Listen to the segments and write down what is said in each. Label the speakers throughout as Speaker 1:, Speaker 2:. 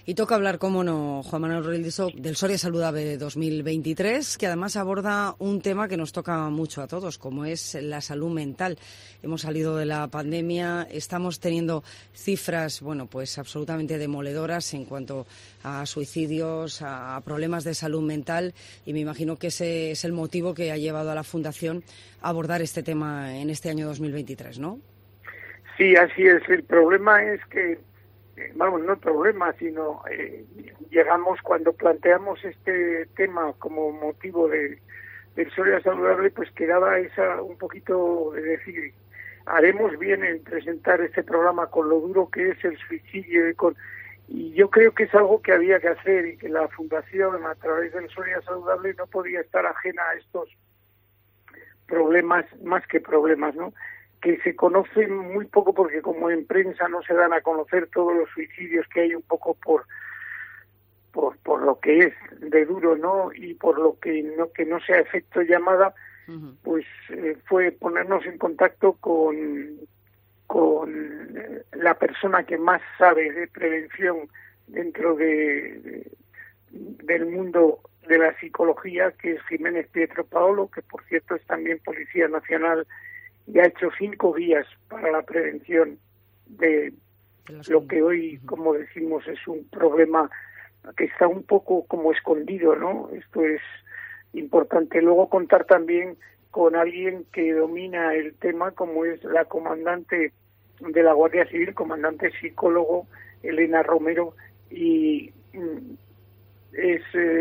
Speaker 1: Y toca hablar, cómo no, Juan Manuel Reldiso, del Soria Saludable 2023, que además aborda un tema que nos toca mucho a todos, como es la salud mental. Hemos salido de la pandemia, estamos teniendo cifras, bueno, pues absolutamente demoledoras en cuanto a suicidios, a problemas de salud mental, y me imagino que ese es el motivo que ha llevado a la Fundación a abordar este tema en este año 2023, ¿no?
Speaker 2: Sí, así es. El problema es que no el problema, sino llegamos cuando planteamos este tema como motivo del Soria Saludable, pues quedaba un poquito de decir, haremos bien en presentar este programa con lo duro que es el suicidio y yo creo que es algo que había que hacer y que la Fundación, a través del Soria Saludable, no podía estar ajena a estos problemas, más que problemas, ¿no?, que se conocen muy poco, porque como en prensa no se dan a conocer todos los suicidios que hay, un poco por lo que es de duro, ¿no?, y por lo que no sea efecto llamada. Pues fue ponernos en contacto con la persona que más sabe de prevención dentro del mundo de la psicología, que es Jiménez Pietro Paolo, que por cierto es también Policía Nacional y ha hecho 5 guías para la prevención de lo que hoy, como decimos, es un problema que está un poco como escondido, ¿no? Esto es importante. Luego contar también con alguien que domina el tema, como es la comandante de la Guardia Civil, comandante psicólogo Elena Romero, y es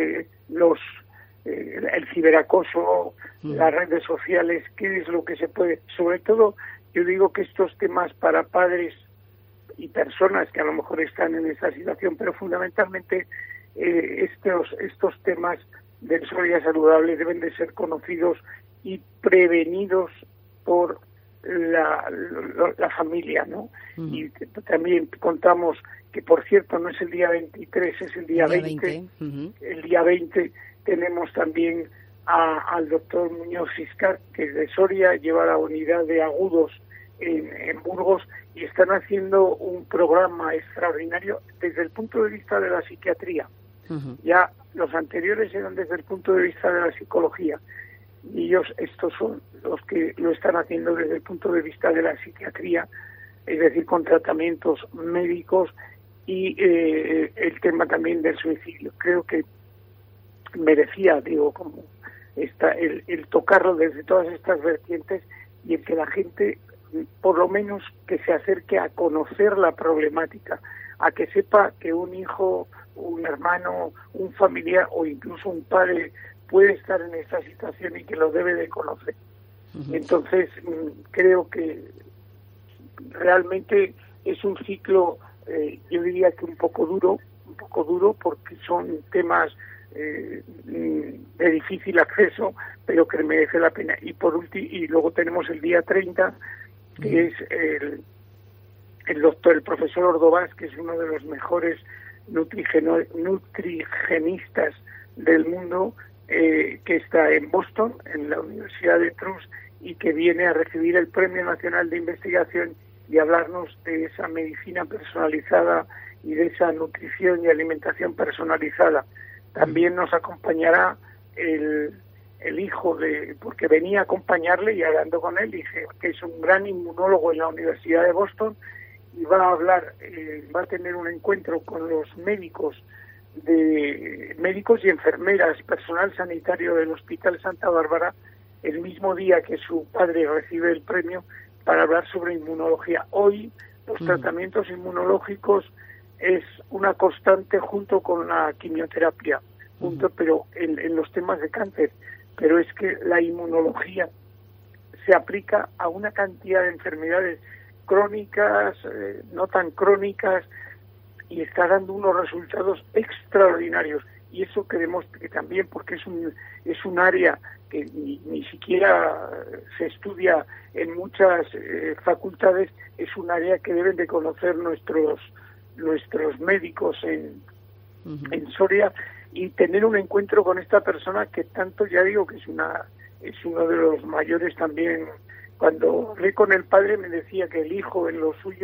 Speaker 2: el ciberacoso, las redes sociales, qué es lo que se puede. Sobre todo, yo digo que estos temas para padres y personas que a lo mejor están en esa situación, pero fundamentalmente estos temas del Soria Saludable deben de ser conocidos y prevenidos por la familia, ¿no? Y también contamos que, por cierto, no es el día 23, es el día 20. El día 20 tenemos también al doctor Muñoz Ciscar, que es de Soria, lleva la unidad de agudos en Burgos, y están haciendo un programa extraordinario desde el punto de vista de la psiquiatría. Ya los anteriores eran desde el punto de vista de la psicología, y estos son los que lo están haciendo desde el punto de vista de la psiquiatría, es decir, con tratamientos médicos y el tema también del suicidio. Creo que merecía, como el tocarlo desde todas estas vertientes, y el que la gente, por lo menos, que se acerque a conocer la problemática, a que sepa que un hijo, un hermano, un familiar o incluso un padre puede estar en esta situación y que lo debe de conocer. Entonces, creo que realmente es un ciclo, yo diría que un poco duro, porque son temas de difícil acceso, pero que merece la pena. Y y luego tenemos el día 30, que es el profesor Ordovás, que es uno de los mejores nutrigenistas del mundo, que está en Boston, en la Universidad de Trust, y que viene a recibir el Premio Nacional de Investigación y hablarnos de esa medicina personalizada y de esa nutrición y alimentación personalizada. También nos acompañará el hijo porque venía a acompañarle, y hablando con él dije que es un gran inmunólogo en la Universidad de Boston, y va a hablar, va a tener un encuentro con los médicos y enfermeras, personal sanitario del Hospital Santa Bárbara, el mismo día que su padre recibe el premio, para hablar sobre inmunología. Hoy los tratamientos inmunológicos es una constante junto con la quimioterapia, pero en los temas de cáncer, pero es que la inmunología se aplica a una cantidad de enfermedades crónicas, no tan crónicas, y está dando unos resultados extraordinarios. Y eso queremos que también, porque es un área que ni siquiera se estudia en muchas facultades, es un área que deben de conocer nuestros médicos en Soria, y tener un encuentro con esta persona que tanto, ya digo, que es uno de los mayores también. Cuando hablé con el padre me decía que el hijo en lo suyo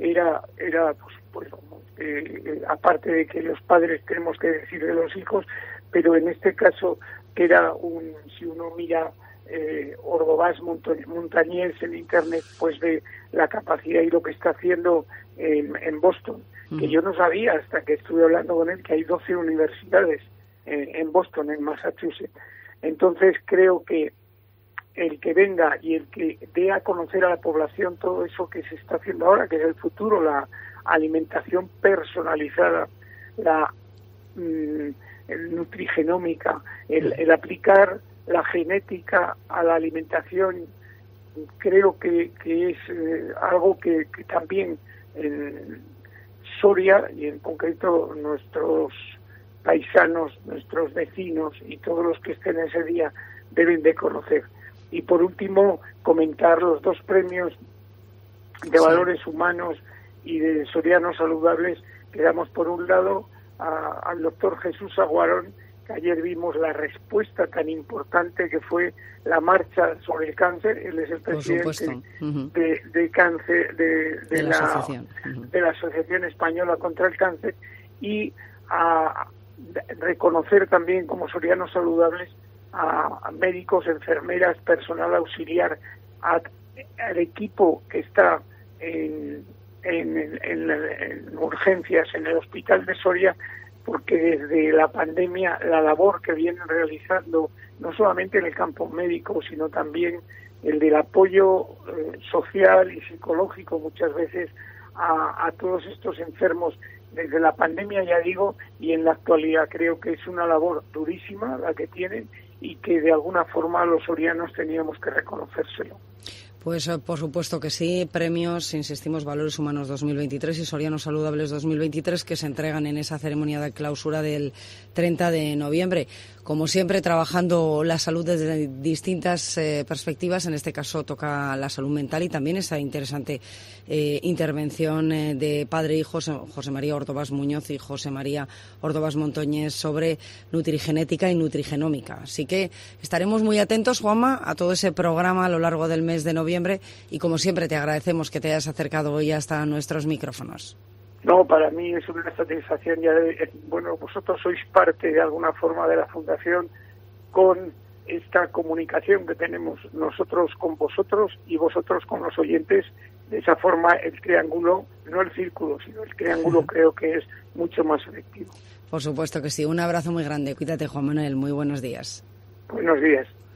Speaker 2: era pues aparte de que los padres tenemos que decir de los hijos, pero en este caso que era si uno mira Ordovás Montañés en internet, pues ve la capacidad y lo que está haciendo en Boston, que yo no sabía hasta que estuve hablando con él que hay 12 universidades en Boston, en Massachusetts. Entonces creo que el que venga y el que dé a conocer a la población todo eso que se está haciendo ahora, que es el futuro, la alimentación personalizada, la nutrigenómica, el aplicar la genética a la alimentación, creo que es algo que también en Soria y en concreto nuestros paisanos, nuestros vecinos y todos los que estén ese día deben de conocer. Y por último, comentar los 2 premios de valores humanos y de sorianos saludables que damos por un lado al doctor Jesús Aguarón, que ayer vimos la respuesta tan importante que fue la marcha sobre el cáncer. Él es el presidente de cáncer de la asociación. De la Asociación Española contra el Cáncer, y a reconocer también como sorianos saludables a médicos, enfermeras, personal auxiliar, al equipo que está en urgencias en el Hospital de Soria, porque desde la pandemia la labor que vienen realizando, no solamente en el campo médico, sino también el del apoyo social y psicológico muchas veces a todos estos enfermos, desde la pandemia, ya digo, y en la actualidad creo que es una labor durísima la que tienen y que de alguna forma los sorianos teníamos que reconocérselo.
Speaker 1: Pues por supuesto que sí, premios, insistimos, Valores Humanos 2023 y Sorianos Saludables 2023, que se entregan en esa ceremonia de clausura del 30 de noviembre. Como siempre, trabajando la salud desde distintas perspectivas. En este caso toca la salud mental y también esa interesante intervención de padre e hijo, José María Ordovás Muñoz y José María Ordovás Montañés, sobre nutrigenética y nutrigenómica. Así que estaremos muy atentos, Juanma, a todo ese programa a lo largo del mes de noviembre, y como siempre te agradecemos que te hayas acercado hoy hasta nuestros micrófonos.
Speaker 2: No, para mí es una satisfacción ya vosotros sois parte de alguna forma de la Fundación con esta comunicación que tenemos nosotros con vosotros y vosotros con los oyentes. De esa forma el triángulo, no el círculo, sino el triángulo creo que es mucho más efectivo.
Speaker 1: Por supuesto que sí. Un abrazo muy grande. Cuídate, Juan Manuel. Muy buenos días.
Speaker 2: Buenos días.